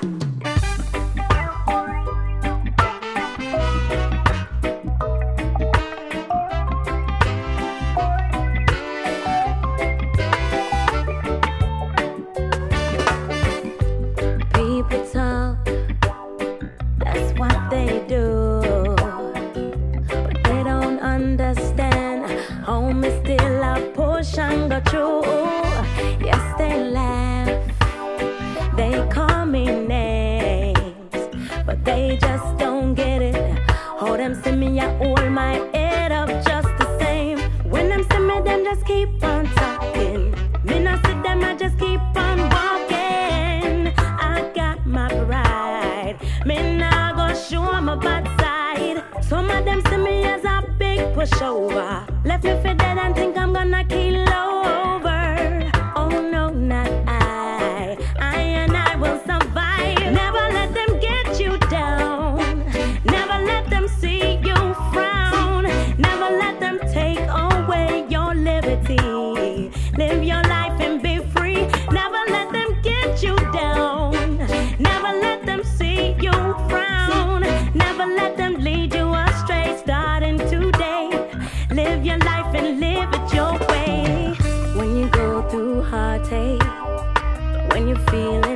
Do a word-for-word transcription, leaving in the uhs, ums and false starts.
People talk, that's what they do, but they don't understand. Home is still a push and go through. Yes, they laugh, they call me names, but they just don't get it. How them see me, I hold my head up just the same. When them see me, them just keep on talking. Me not see them, I just keep on walking. I got my pride, me nah go show my bad side. Some of them see me as a big pushover, left me for dead and think I'm gonna kill over. Oh no, not I, I and I will survive. Never let them get you down, never let them see you frown, never let them take away your liberty. Live your life and be free. Never let them get you down, never let them see you frown, never let them lead you astray. Starting today, live your life and live it your way. When you go through heartache, when you feel it